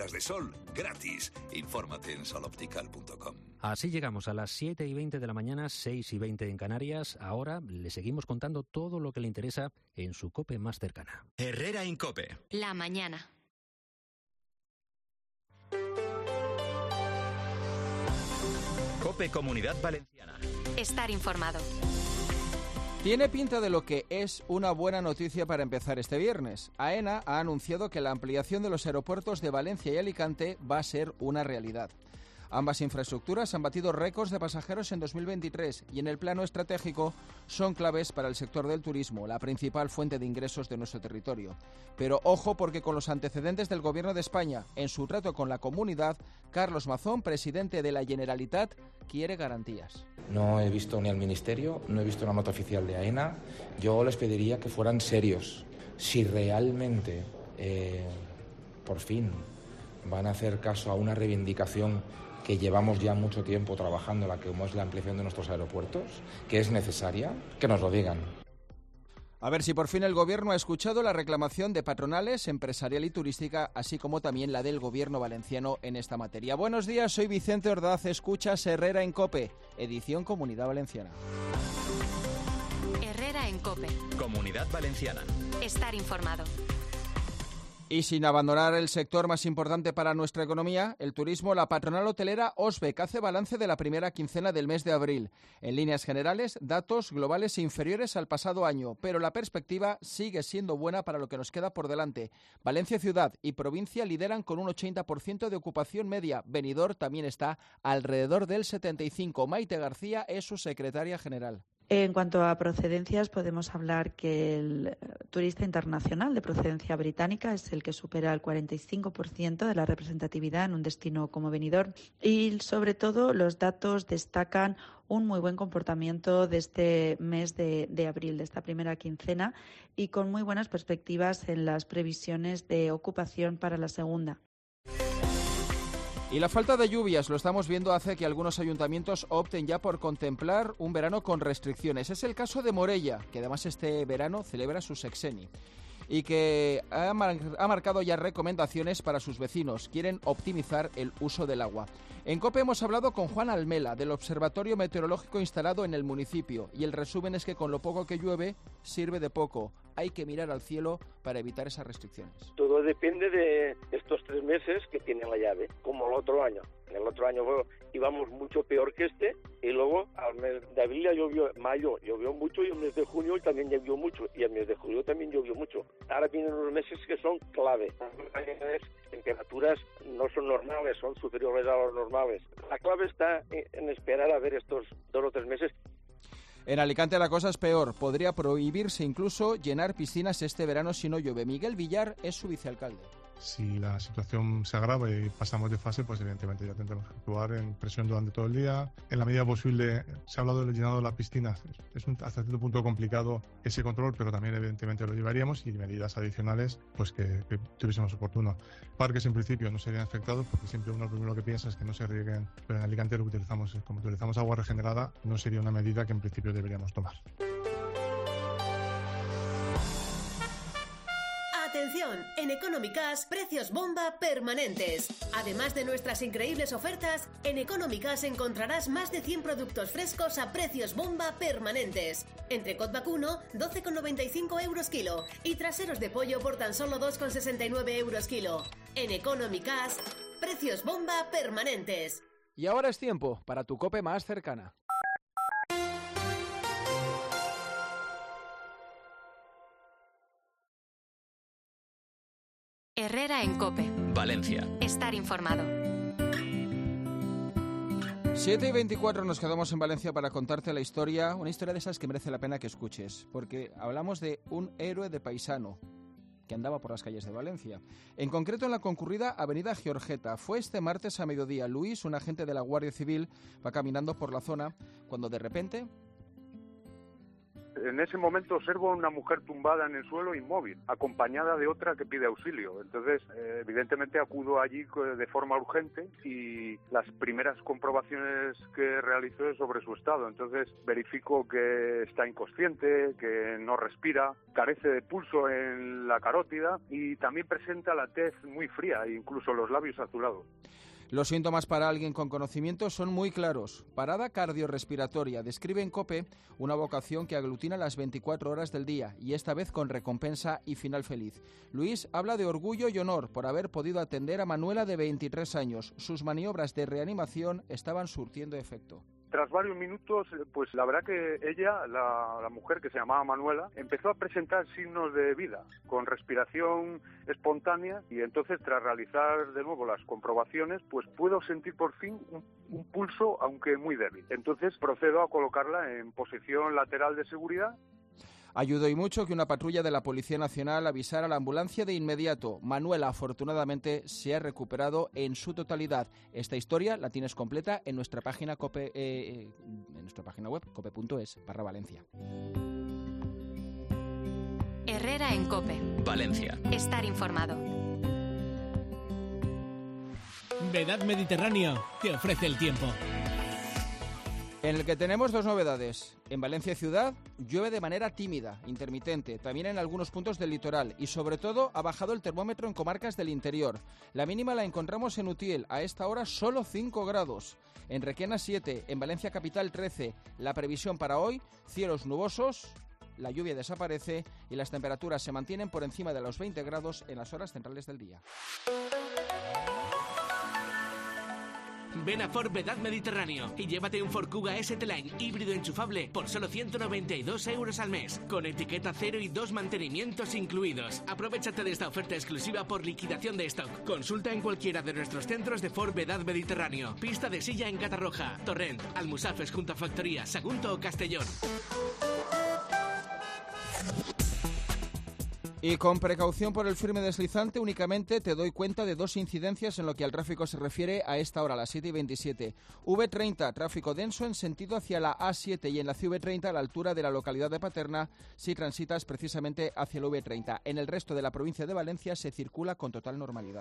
gafas de sol gratis. Infórmate en soloptical.com. Así llegamos a las 7:20 de la mañana, 6:20 en Canarias. Ahora le seguimos contando todo lo que le interesa en su COPE más cercana. Herrera en COPE. La mañana. COPE Comunidad Valenciana. Estar informado. Tiene pinta de lo que es una buena noticia para empezar este viernes. AENA ha anunciado que la ampliación de los aeropuertos de Valencia y Alicante va a ser una realidad. Ambas infraestructuras han batido récords de pasajeros en 2023 y en el plano estratégico son claves para el sector del turismo, la principal fuente de ingresos de nuestro territorio. Pero ojo, porque con los antecedentes del Gobierno de España en su trato con la comunidad, Carlos Mazón, presidente de la Generalitat, quiere garantías. No he visto ni al Ministerio, no he visto una nota oficial de AENA. Yo les pediría que fueran serios. Si realmente, por fin, van a hacer caso a una reivindicación que llevamos ya mucho tiempo trabajando, la que es la ampliación de nuestros aeropuertos, que es necesaria, que nos lo digan. A ver si por fin el Gobierno ha escuchado la reclamación de patronales, empresarial y turística, así como también la del Gobierno valenciano en esta materia. Buenos días, soy Vicente Ordaz, escuchas Herrera en COPE, edición Comunidad Valenciana. Herrera en COPE. Comunidad Valenciana. Estar informado. Y sin abandonar el sector más importante para nuestra economía, el turismo, la patronal hotelera Osbec hace balance de la primera quincena del mes de abril. En líneas generales, datos globales inferiores al pasado año, pero la perspectiva sigue siendo buena para lo que nos queda por delante. Valencia ciudad y provincia lideran con un 80% de ocupación media. Benidorm también está alrededor del 75%. Maite García es su secretaria general. En cuanto a procedencias, podemos hablar que el turista internacional de procedencia británica es el que supera el 45% de la representatividad en un destino como Benidorm. Y, sobre todo, los datos destacan un muy buen comportamiento de este mes de abril, de esta primera quincena, y con muy buenas perspectivas en las previsiones de ocupación para la segunda. Y la falta de lluvias, lo estamos viendo, hace que algunos ayuntamientos opten ya por contemplar un verano con restricciones. Es el caso de Morella, que además este verano celebra su sexeni y que ha marcado ya recomendaciones para sus vecinos. Quieren optimizar el uso del agua. En COPE hemos hablado con Juan Almela, del Observatorio Meteorológico instalado en el municipio, y el resumen es que con lo poco que llueve, sirve de poco. Hay que mirar al cielo para evitar esas restricciones. Todo depende de estos 3 meses que tiene la llave, como el otro año. En el otro año íbamos mucho peor que este, y luego al mes de abril ya llovió, mayo llovió mucho, y el mes de junio también llovió mucho, y el mes de julio también llovió mucho. Ahora vienen unos meses que son clave. Las temperaturas no son normales, son superiores a los normales. La clave está en esperar a ver estos 2 o 3 meses. En Alicante la cosa es peor. Podría prohibirse incluso llenar piscinas este verano si no llueve. Miguel Villar es su vicealcalde. Si la situación se agrava y pasamos de fase, pues evidentemente ya tendremos que actuar en presión durante todo el día. En la medida posible, se ha hablado del llenado de las piscinas. Es hasta cierto punto complicado ese control, pero también evidentemente lo llevaríamos, y medidas adicionales pues que tuviésemos oportuno. Parques en principio no serían afectados, porque siempre uno lo primero que piensa es que no se rieguen, pero en Alicante lo que utilizamos es, como utilizamos agua regenerada, no sería una medida que en principio deberíamos tomar. Atención, en Económicas, precios bomba permanentes. Además de nuestras increíbles ofertas, en Económicas encontrarás más de 100 productos frescos a precios bomba permanentes. Entrecot vacuno, 12,95 euros kilo, y traseros de pollo por tan solo 2,69 euros kilo. En Económicas, precios bomba permanentes. Y ahora es tiempo para tu COPE más cercana. Herrera en COPE. Valencia. Estar informado. 7:24 nos quedamos en Valencia para contarte la historia, una historia de esas que merece la pena que escuches, porque hablamos de un héroe de paisano que andaba por las calles de Valencia. En concreto en la concurrida Avenida Georgeta. Fue este martes a mediodía. Luis, un agente de la Guardia Civil, va caminando por la zona cuando de repente... en ese momento observo a una mujer tumbada en el suelo inmóvil, acompañada de otra que pide auxilio. Entonces, evidentemente acudo allí de forma urgente y las primeras comprobaciones que realizo es sobre su estado. Entonces, verifico que está inconsciente, que no respira, carece de pulso en la carótida y también presenta la tez muy fría e incluso los labios azulados. Los síntomas para alguien con conocimiento son muy claros. Parada cardiorrespiratoria. Describe en COPE una vocación que aglutina las 24 horas del día y esta vez con recompensa y final feliz. Luis habla de orgullo y honor por haber podido atender a Manuela de 23 años. Sus maniobras de reanimación estaban surtiendo efecto. Tras varios minutos, pues la verdad que ella, la mujer que se llamaba Manuela, empezó a presentar signos de vida, con respiración espontánea, y entonces tras realizar de nuevo las comprobaciones, pues puedo sentir por fin un pulso, aunque muy débil. Entonces procedo a colocarla en posición lateral de seguridad. Ayudó y mucho que una patrulla de la Policía Nacional avisara a la ambulancia de inmediato. Manuela, afortunadamente, se ha recuperado en su totalidad. Esta historia la tienes completa en nuestra página COPE, en nuestra página web, cope.es/Valencia. Herrera en COPE. Valencia. Estar informado. Vedad Mediterráneo te ofrece el tiempo. En el que tenemos dos novedades. En Valencia ciudad llueve de manera tímida, intermitente, también en algunos puntos del litoral y sobre todo ha bajado el termómetro en comarcas del interior. La mínima la encontramos en Utiel, a esta hora solo 5 grados. En Requena 7, en Valencia capital 13. La previsión para hoy, cielos nubosos, la lluvia desaparece y las temperaturas se mantienen por encima de los 20 grados en las horas centrales del día. Ven a Ford Vedad Mediterráneo y llévate un Ford Kuga ST-Line híbrido enchufable por solo 192 euros al mes, con etiqueta 0 y 2 mantenimientos incluidos. Aprovechate de esta oferta exclusiva por liquidación de stock. Consulta en cualquiera de nuestros centros de Ford Vedad Mediterráneo. Pista de Silla en Catarroja, Torrent, Almusafes junto a Factoría, Sagunto o Castellón. Y con precaución por el firme deslizante, únicamente te doy cuenta de 2 incidencias en lo que al tráfico se refiere a esta hora, a las 7:27. V30, tráfico denso en sentido hacia la A7 y en la CV30 a la altura de la localidad de Paterna si transitas precisamente hacia la V30. En el resto de la provincia de Valencia se circula con total normalidad.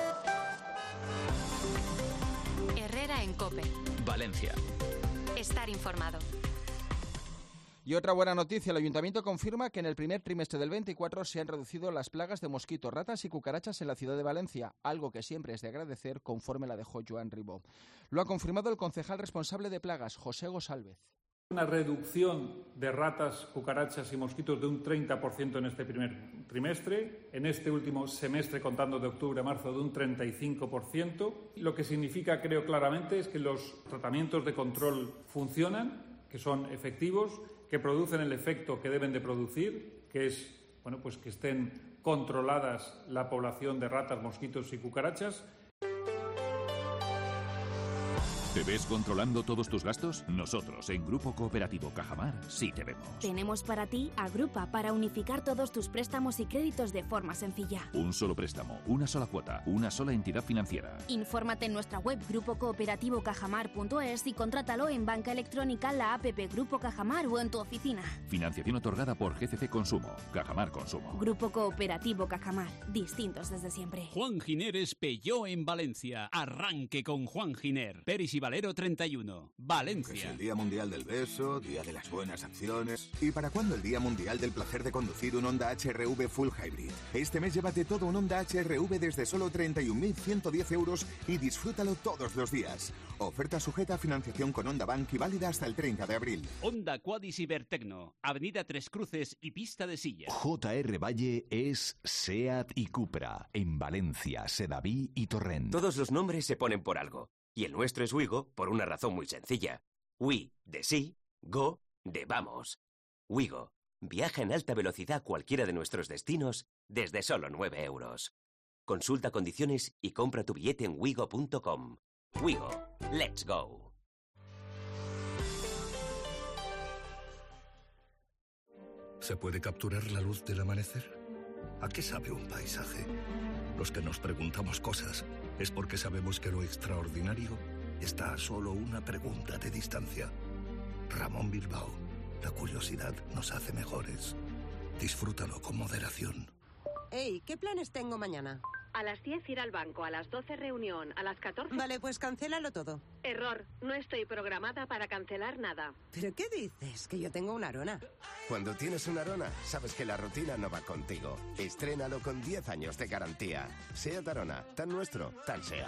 Herrera en COPE. Valencia. Estar informado. Y otra buena noticia, el Ayuntamiento confirma que en el primer trimestre del 24 se han reducido las plagas de mosquitos, ratas y cucarachas en la ciudad de Valencia, algo que siempre es de agradecer conforme la dejó Joan Ribó. Lo ha confirmado el concejal responsable de plagas, José Gosálvez. Una reducción de ratas, cucarachas y mosquitos de un 30% en este primer trimestre. En este último semestre, contando de octubre a marzo, de un 35%. Lo que significa, creo claramente, es que los tratamientos de control funcionan, que son efectivos, que producen el efecto que deben de producir, que es, pues que estén controladas la población de ratas, mosquitos y cucarachas. ¿Te ves controlando todos tus gastos? Nosotros, en Grupo Cooperativo Cajamar, sí te vemos. Tenemos para ti Agrupa para unificar todos tus préstamos y créditos de forma sencilla. Un solo préstamo, una sola cuota, una sola entidad financiera. Infórmate en nuestra web grupocooperativo.cajamar.es y contrátalo en banca electrónica, la app Grupo Cajamar o en tu oficina. Financiación otorgada por GCC Consumo, Cajamar Consumo. Grupo Cooperativo Cajamar, distintos desde siempre. Juan Giner Peugeot en Valencia. Arranque con Juan Giner. Peris y Valero 31, Valencia. Que es el Día Mundial del Beso, Día de las Buenas Acciones. ¿Y para cuándo el Día Mundial del Placer de conducir un Honda HR-V Full Hybrid? Este mes llévate todo un Honda HR-V desde solo 31.110 euros y disfrútalo todos los días. Oferta sujeta a financiación con Honda Bank y válida hasta el 30 de abril. Honda Quadis Ibertecno, Avenida Tres Cruces y Pista de Silla. JR Valle es SEAT y Cupra, en Valencia, Sedaví y Torrent. Todos los nombres se ponen por algo. Y el nuestro es Wigo por una razón muy sencilla. We, de sí, go, de vamos. Wigo, viaja en alta velocidad a cualquiera de nuestros destinos desde solo 9 euros. Consulta condiciones y compra tu billete en wigo.com. Wigo, let's go. ¿Se puede capturar la luz del amanecer? ¿A qué sabe un paisaje? Los que nos preguntamos cosas es porque sabemos que lo extraordinario está a solo una pregunta de distancia. Ramón Bilbao, La curiosidad nos hace mejores. Disfrútalo con moderación. Hey, ¿qué planes tengo mañana? A las 10 ir al banco, a las 12 reunión, a las 14... Vale, pues cancélalo todo. Error, no estoy programada para cancelar nada. ¿Pero qué dices? Que yo tengo una Arona. Cuando tienes una Arona, sabes que la rutina no va contigo. Estrénalo con 10 años de garantía. SEAT Arona, tan nuestro, tan SEAT.